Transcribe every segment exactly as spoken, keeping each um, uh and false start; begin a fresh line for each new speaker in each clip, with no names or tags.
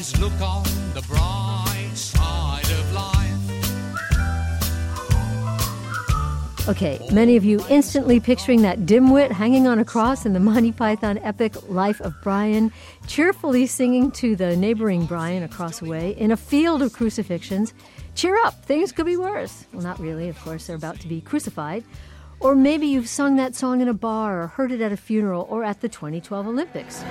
Always look on the bright side of life.
Okay, many of you instantly picturing that dimwit hanging on a cross in the Monty Python epic Life of Brian, cheerfully singing to the neighboring Brian across the way in a field of crucifixions. Cheer up, things could be worse. Well, not really, of course, they're about to be crucified. Or maybe you've sung that song in a bar or heard it at a funeral or at the twenty twelve Olympics.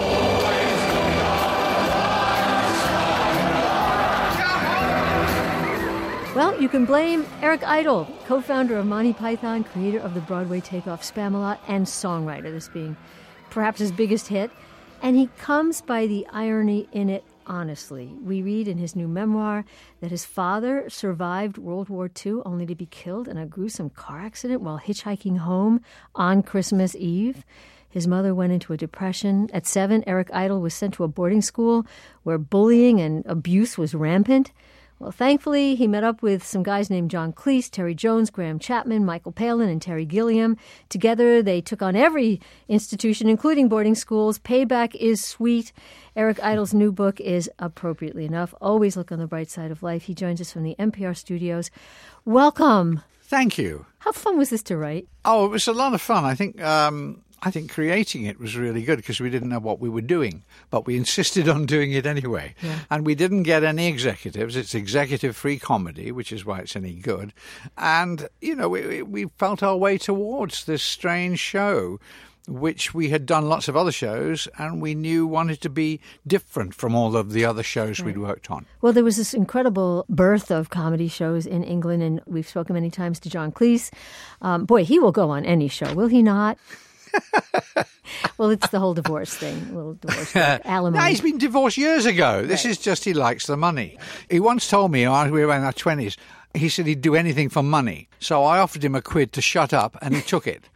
Well, you can blame Eric Idle, co-founder of Monty Python, creator of the Broadway takeoff Spamalot, and songwriter, this being perhaps his biggest hit. And he comes by the irony in it honestly. We read in his new memoir that his father survived World War Two only to be killed in a gruesome car accident while hitchhiking home on Christmas Eve. His mother went into a depression. At seven, Eric Idle was sent to a boarding school where bullying and abuse was rampant. Well, thankfully, he met up with some guys named John Cleese, Terry Jones, Graham Chapman, Michael Palin, and Terry Gilliam. Together, they took on every institution, including boarding schools. Payback is sweet. Eric Idle's new book is, appropriately enough, Always Look on the Bright Side of Life. He joins us from the N P R studios. Welcome.
Thank you.
How fun was this to write?
Oh, it was a lot of fun. I think... Um... I think creating it was really good because we didn't know what we were doing, but we insisted on doing it anyway. Yeah. And we didn't get any executives. It's executive-free comedy, which is why it's any good. And, you know, we, we felt our way towards this strange show, which we had done lots of other shows and we knew wanted to be different from all of the other shows right. we'd worked on.
Well, there was this incredible birth of comedy shows in England, and we've spoken many times to John Cleese. Um, boy, he will go on any show, will he not? Well, it's the whole divorce thing, a little divorce thing. Alimony.
No, he's been divorced years ago. This right. is just he likes the money. He once told me, when we were in our twenties, he said he'd do anything for money. So I offered him a quid to shut up, and he took it.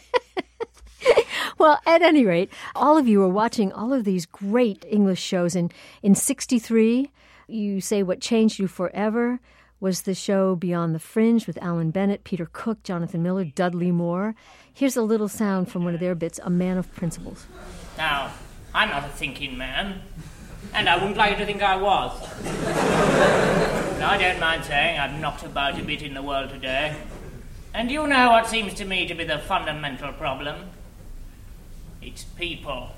Well, at any rate, all of you are watching all of these great English shows. In, in sixty-three, you say what changed you forever was the show Beyond the Fringe with Alan Bennett, Peter Cook, Jonathan Miller, Dudley Moore. Here's a little sound from one of their bits, A Man of Principles.
Now, I'm not a thinking man, and I wouldn't like you to think I was. Now, I don't mind saying I've knocked about a bit in the world today. And you know what seems to me to be the fundamental problem? It's people.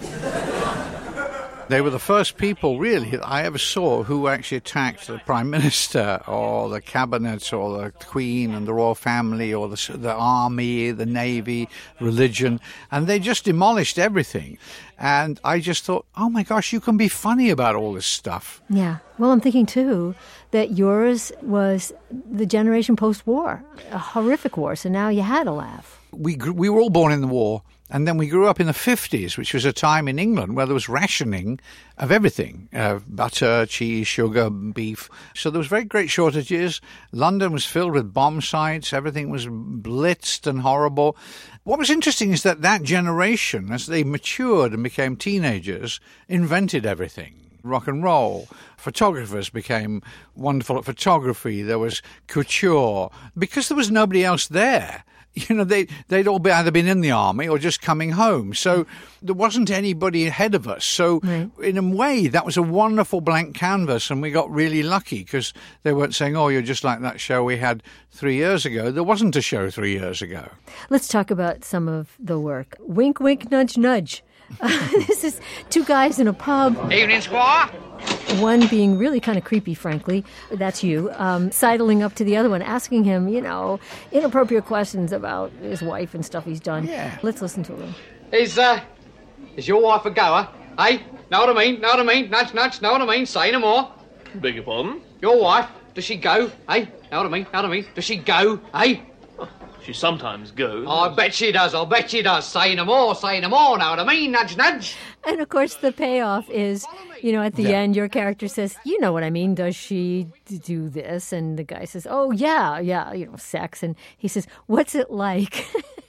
They were the first people, really, that I ever saw who actually attacked the Prime Minister or the Cabinet or the Queen and the Royal Family or the, the Army, the Navy, religion, and they just demolished everything. And I just thought, oh my gosh, you can be funny about all this stuff.
Yeah. Well, I'm thinking, too, that yours was the generation post-war, a horrific war, so now you had a laugh.
We we were all born in the war. And then we grew up in the fifties, which was a time in England where there was rationing of everything, uh, butter, cheese, sugar, beef. So there was very great shortages. London was filled with bomb sites. Everything was blitzed and horrible. What was interesting is that that generation, as they matured and became teenagers, invented everything. Rock and roll. Photographers became wonderful at photography. There was couture. Because there was nobody else there. You know, they, they'd all be either been in the army or just coming home. So there wasn't anybody ahead of us. So right. in a way, that was a wonderful blank canvas, and we got really lucky because they weren't saying, oh, you're just like that show we had three years ago. There wasn't a show three years ago.
Let's talk about some of the work. Wink, wink, nudge, nudge. Uh, this is two guys in a pub.
Evening, Squire.
One being really kind of creepy, frankly. That's you. Um, sidling up to the other one, asking him, you know, inappropriate questions about his wife and stuff he's done.
Yeah.
Let's listen to him.
Is, uh, is your wife a goer? Hey? Know what I mean? Know what I mean? Nudge, nudge, know what I mean? Say no more.
Beg your pardon?
Your wife, does she go? Hey? Know what I mean? Know what I mean? Does she go? Hey?
She sometimes goes.
I bet she does. I'll bet she does. Say no more. Say no more. Know what I mean? Nudge, nudge.
And, of course, the payoff is, you know, at the yeah. end, your character says, you know what I mean, does she do this? And the guy says, oh, yeah, yeah, you know, sex. And he says, what's it like?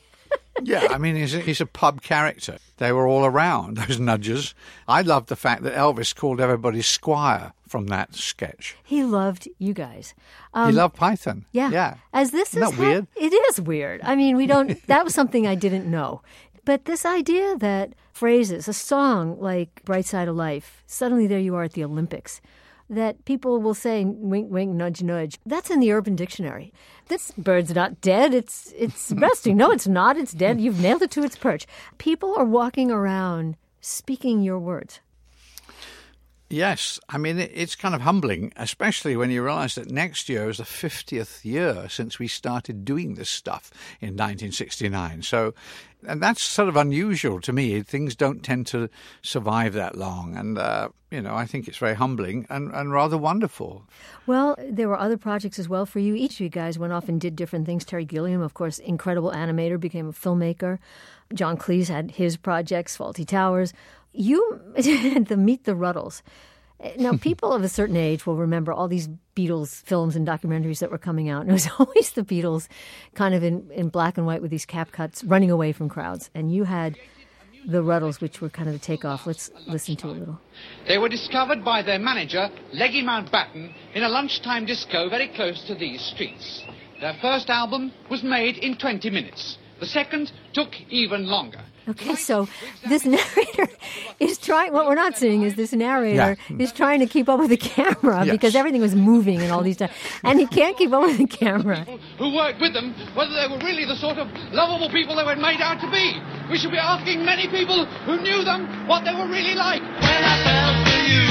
Yeah, I mean, he's a, he's a pub character. They were all around, those nudges. I loved the fact that Elvis called everybody Squire from that sketch.
He loved you guys. Um,
he loved Python.
Yeah.
Yeah.
As this
Isn't
is
that weird?
Ha- it is weird. I mean, we don't. That was something I didn't know. But this idea that phrases, a song like Bright Side of Life, suddenly there you are at the Olympics, that people will say, wink, wink, nudge, nudge. That's in the Urban Dictionary. This bird's not dead. It's it's resting. No, it's not. It's dead. You've nailed it to its perch. People are walking around speaking your words.
Yes. I mean, it's kind of humbling, especially when you realize that next year is the fiftieth year since we started doing this stuff in nineteen sixty-nine. So, and that's sort of unusual to me. Things don't tend to survive that long. And, uh, you know, I think it's very humbling and, and rather wonderful.
Well, there were other projects as well for you. Each of you guys went off and did different things. Terry Gilliam, of course, incredible animator, became a filmmaker. John Cleese had his projects, Fawlty Towers. You had the Meet the Ruddles. Now, people of a certain age will remember all these Beatles films and documentaries that were coming out. And it was always the Beatles kind of in, in black and white with these cap cuts running away from crowds. And you had the Ruddles, which were kind of the takeoff. Let's listen to a little.
They were discovered by their manager, Leggy Mountbatten, in a lunchtime disco very close to these streets. Their first album was made in twenty minutes. The second took even longer.
Okay, so this narrator is trying, what we're not seeing is this narrator yeah. is trying to keep up with the camera
yes.
because everything was moving and all these times. And he can't keep up with the camera.
Who worked with them, whether they were really the sort of lovable people they were made out to be. We should be asking many people who knew them what they were really like. When I fell for you,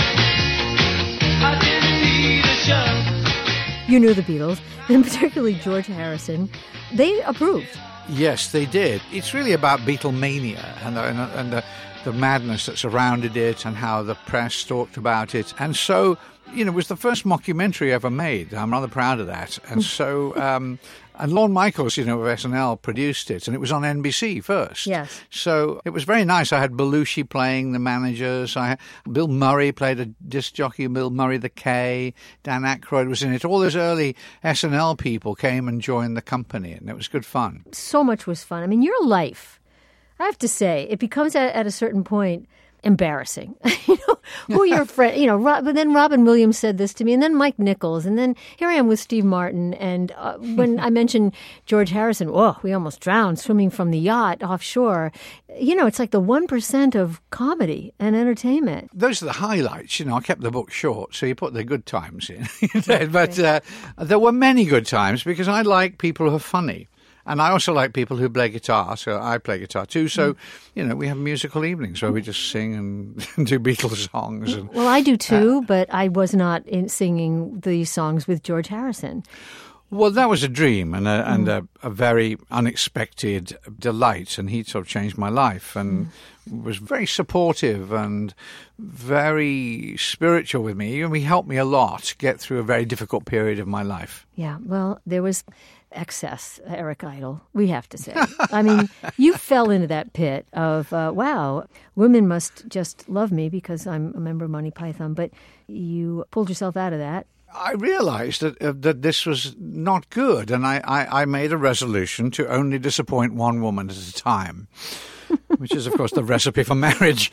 I didn't need a shove.
You knew the Beatles, and particularly George Harrison. They approved.
Yes, they did. It's really about Beatlemania and the, and, and the, the madness that surrounded it and how the press talked about it. And so, you know, it was the first mockumentary ever made. I'm rather proud of that. And so, um, and Lorne Michaels, you know, of S N L produced it, and it was on N B C first.
Yes.
So it was very nice. I had Belushi playing the managers. I had, Bill Murray played a disc jockey, Bill Murray the K. Dan Aykroyd was in it. All those early S N L people came and joined the company, and it was good fun.
So much was fun. I mean, your life, I have to say, it becomes at, at a certain point embarrassing. You know, who your friend, you know, Rob, but then Robin Williams said this to me, and then Mike Nichols, and then here I am with Steve Martin. And uh, when I mentioned George Harrison, whoa, we almost drowned swimming from the yacht offshore. You know, it's like the one percent of comedy and entertainment.
Those are the highlights. You know, I kept the book short, so you put the good times in. But uh, there were many good times because I like people who are funny. And I also like people who play guitar, so I play guitar too. So, you know, we have musical evenings where we just sing and do Beatles songs. And,
well, I do too, uh, but I was not in singing these songs with George Harrison.
Well, that was a dream and a, mm. and a, a very unexpected delight, and he sort of changed my life and mm. was very supportive and very spiritual with me. And he helped me a lot get through a very difficult period of my life.
Yeah, well, there was excess, Eric Idle, we have to say. I mean, you fell into that pit of, uh, wow, women must just love me because I'm a member of Monty Python, but you pulled yourself out of that.
I realized that uh, that this was not good, and I, I, I made a resolution to only disappoint one woman at a time, which is, of course, the recipe for marriage.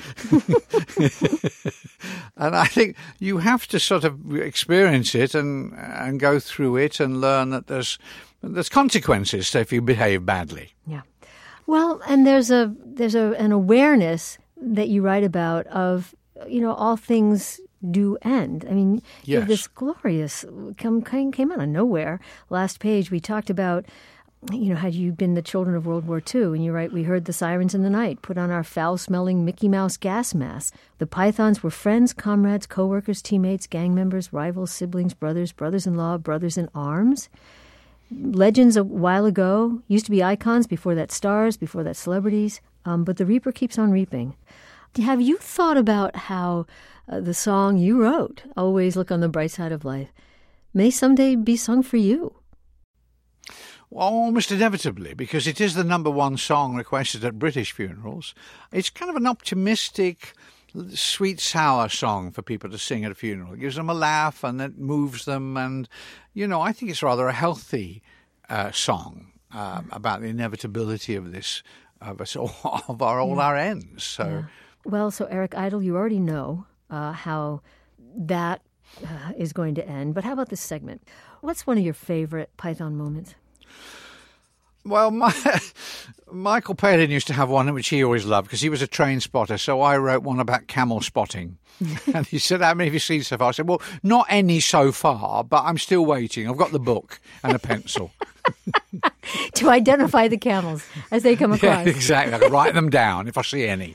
And I think you have to sort of experience it and and go through it and learn that there's there's consequences if you behave badly.
Yeah. Well, and there's a there's a an awareness that you write about of, you know, all things do end. I mean,
yes.
This glorious come came out of nowhere. Last page, we talked about, you know, had you been the children of World War Two, and you write, we heard the sirens in the night, put on our foul-smelling Mickey Mouse gas masks. The Pythons were friends, comrades, co-workers, teammates, gang members, rivals, siblings, brothers, brothers-in-law, brothers in arms. Legends a while ago used to be icons, before that stars, before that celebrities, um, but the reaper keeps on reaping. Have you thought about how uh, the song you wrote, Always Look on the Bright Side of Life, may someday be sung for you?
Well, almost inevitably, because it is the number one song requested at British funerals. It's kind of an optimistic, sweet, sour song for people to sing at a funeral. It gives them a laugh and it moves them. And, you know, I think it's rather a healthy uh, song uh, about the inevitability of this, of us all, of our, all our ends. So.
Yeah. Well, so Eric Idle, you already know uh, how that uh, is going to end. But how about this segment? What's one of your favorite Python moments?
Well, my, Michael Palin used to have one which he always loved because he was a train spotter, so I wrote one about camel spotting. And he said, how many have you seen so far? I said, well, not any so far, but I'm still waiting. I've got the book and a pencil.
To identify the camels as they come across.
Yeah, exactly. I can write them down if I see any.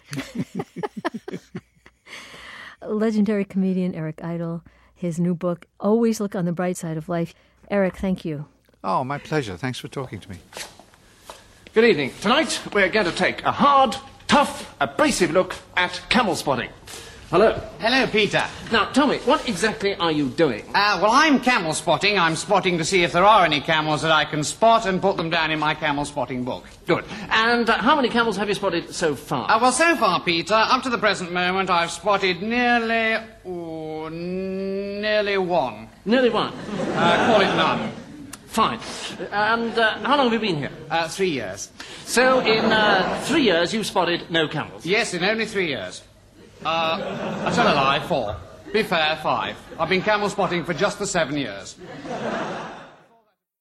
Legendary comedian Eric Idle, his new book, Always Look on the Bright Side of Life. Eric, thank you.
Oh, my pleasure. Thanks for talking to me.
Good evening. Tonight we're going to take a hard, tough, abrasive look at camel spotting. Hello.
Hello, Peter.
Now, tell me, what exactly are you doing?
Uh, well, I'm camel spotting. I'm spotting to see if there are any camels that I can spot and put them down in my camel spotting book.
Good. And uh, how many camels have you spotted so far?
Uh, well, so far, Peter, up to the present moment, I've spotted nearly... Oh, nearly one.
Nearly one.
Uh, call it none.
Fine. And uh, how long have you been here?
Uh, three years.
So, in uh, three years, you've spotted no camels?
Yes, in only three years. Uh, I tell a lie, four. Be fair, five. I've been camel spotting for just the seven years.